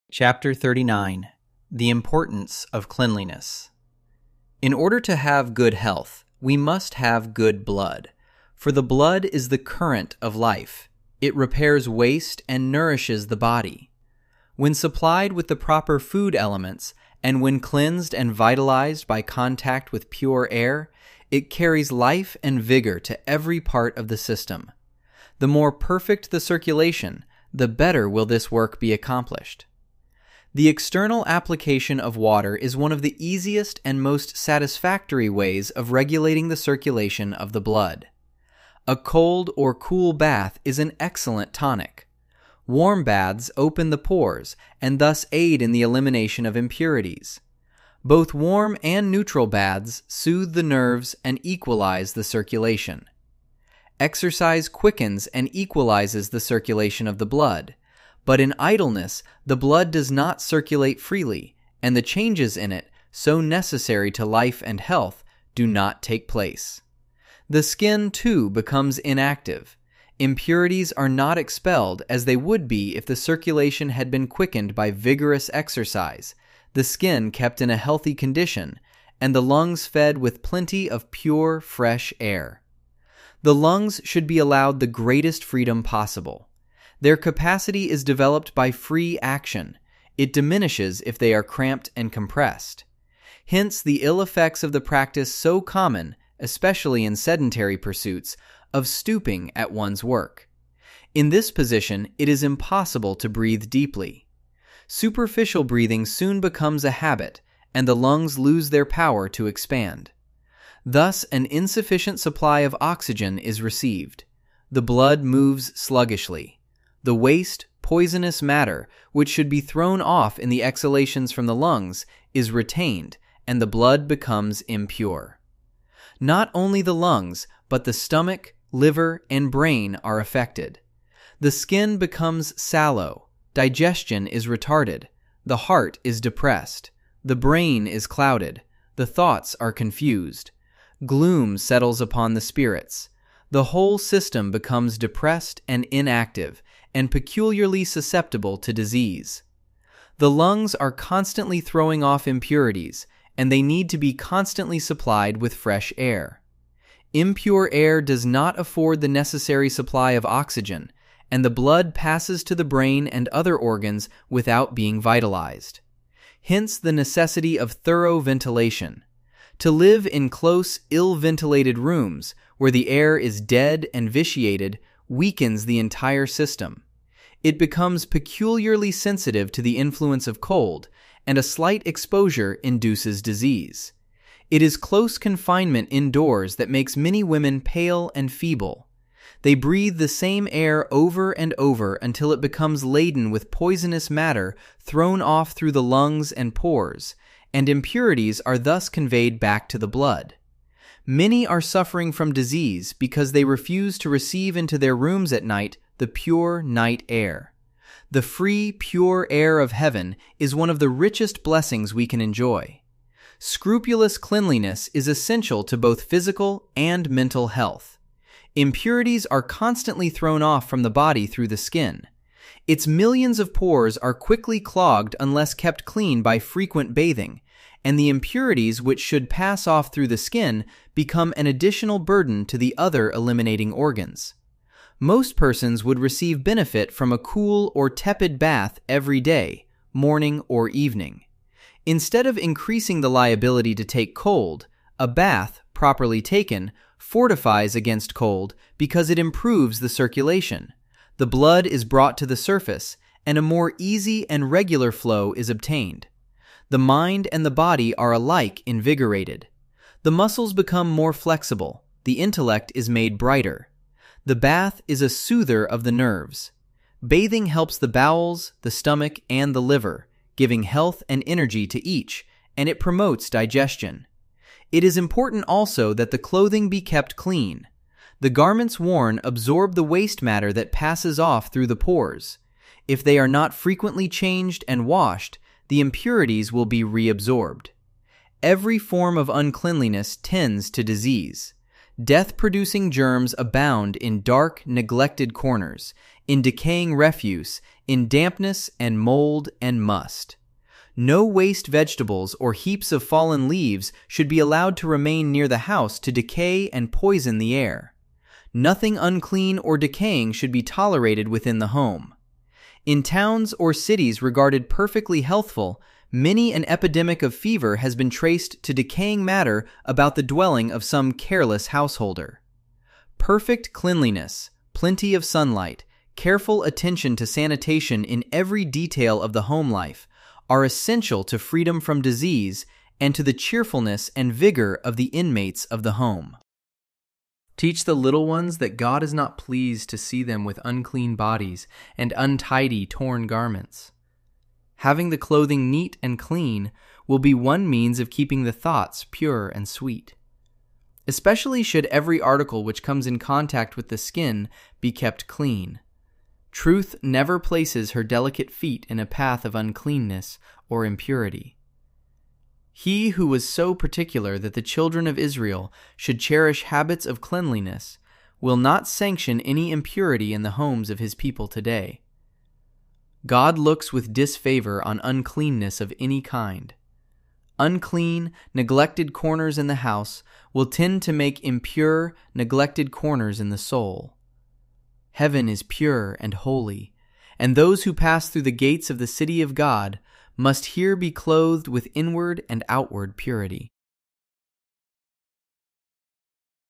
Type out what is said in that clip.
Chapter 39. The Importance of Cleanliness. In order to have good health, we must have good blood, for the blood is the current of life. It repairs waste and nourishes the body. When supplied with the proper food elements, and when cleansed and vitalized by contact with pure air, it carries life and vigor to every part of the system. The more perfect the circulation, the better will this work be accomplished. The external application of water is one of the easiest and most satisfactory ways of regulating the circulation of the blood. A cold or cool bath is an excellent tonic. Warm baths open the pores and thus aid in the elimination of impurities. Both warm and neutral baths soothe the nerves and equalize the circulation. Exercise quickens and equalizes the circulation of the blood. But in idleness, the blood does not circulate freely, and the changes in it, so necessary to life and health, do not take place. The skin, too, becomes inactive. Impurities are not expelled as they would be if the circulation had been quickened by vigorous exercise, the skin kept in a healthy condition, and the lungs fed with plenty of pure, fresh air. The lungs should be allowed the greatest freedom possible. Their capacity is developed by free action. It diminishes if they are cramped and compressed. Hence the ill effects of the practice so common, especially in sedentary pursuits, of stooping at one's work. In this position, it is impossible to breathe deeply. Superficial breathing soon becomes a habit, and the lungs lose their power to expand. Thus, an insufficient supply of oxygen is received. The blood moves sluggishly. The waste, poisonous matter, which should be thrown off in the exhalations from the lungs, is retained, and the blood becomes impure. Not only the lungs, but the stomach, liver, and brain are affected. The skin becomes sallow, digestion is retarded, the heart is depressed, the brain is clouded, the thoughts are confused. Gloom settles upon the spirits. The whole system becomes depressed and inactive, and peculiarly susceptible to disease. The lungs are constantly throwing off impurities, and they need to be constantly supplied with fresh air. Impure air does not afford the necessary supply of oxygen, and the blood passes to the brain and other organs without being vitalized. Hence the necessity of thorough ventilation. To live in close, ill-ventilated rooms, where the air is dead and vitiated, weakens the entire system. It becomes peculiarly sensitive to the influence of cold, and a slight exposure induces disease. It is close confinement indoors that makes many women pale and feeble. They breathe the same air over and over until it becomes laden with poisonous matter thrown off through the lungs and pores, and impurities are thus conveyed back to the blood. Many are suffering from disease because they refuse to receive into their rooms at night the pure night air. The free, pure air of heaven is one of the richest blessings we can enjoy. Scrupulous cleanliness is essential to both physical and mental health. Impurities are constantly thrown off from the body through the skin. Its millions of pores are quickly clogged unless kept clean by frequent bathing, and the impurities which should pass off through the skin become an additional burden to the other eliminating organs. Most persons would receive benefit from a cool or tepid bath every day, morning or evening. Instead of increasing the liability to take cold, a bath, properly taken, fortifies against cold because it improves the circulation. The blood is brought to the surface, and a more easy and regular flow is obtained. The mind and the body are alike invigorated. The muscles become more flexible. The intellect is made brighter. The bath is a soother of the nerves. Bathing helps the bowels, the stomach, and the liver, giving health and energy to each, and it promotes digestion. It is important also that the clothing be kept clean. The garments worn absorb the waste matter that passes off through the pores. If they are not frequently changed and washed, the impurities will be reabsorbed. Every form of uncleanliness tends to disease. Death-producing germs abound in dark, neglected corners, in decaying refuse, in dampness and mold and must. No waste vegetables or heaps of fallen leaves should be allowed to remain near the house to decay and poison the air. Nothing unclean or decaying should be tolerated within the home. In towns or cities regarded perfectly healthful, many an epidemic of fever has been traced to decaying matter about the dwelling of some careless householder. Perfect cleanliness, plenty of sunlight, careful attention to sanitation in every detail of the home life are essential to freedom from disease and to the cheerfulness and vigor of the inmates of the home. Teach the little ones that God is not pleased to see them with unclean bodies and untidy, torn garments. Having the clothing neat and clean will be one means of keeping the thoughts pure and sweet. Especially should every article which comes in contact with the skin be kept clean. Truth never places her delicate feet in a path of uncleanness or impurity. He who was so particular that the children of Israel should cherish habits of cleanliness will not sanction any impurity in the homes of his people today. God looks with disfavor on uncleanness of any kind. Unclean, neglected corners in the house will tend to make impure, neglected corners in the soul. Heaven is pure and holy, and those who pass through the gates of the city of God must here be clothed with inward and outward purity.